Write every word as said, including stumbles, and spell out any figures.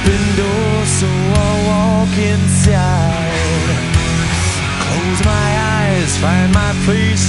open door, so I'll walk inside. Close my eyes, find my place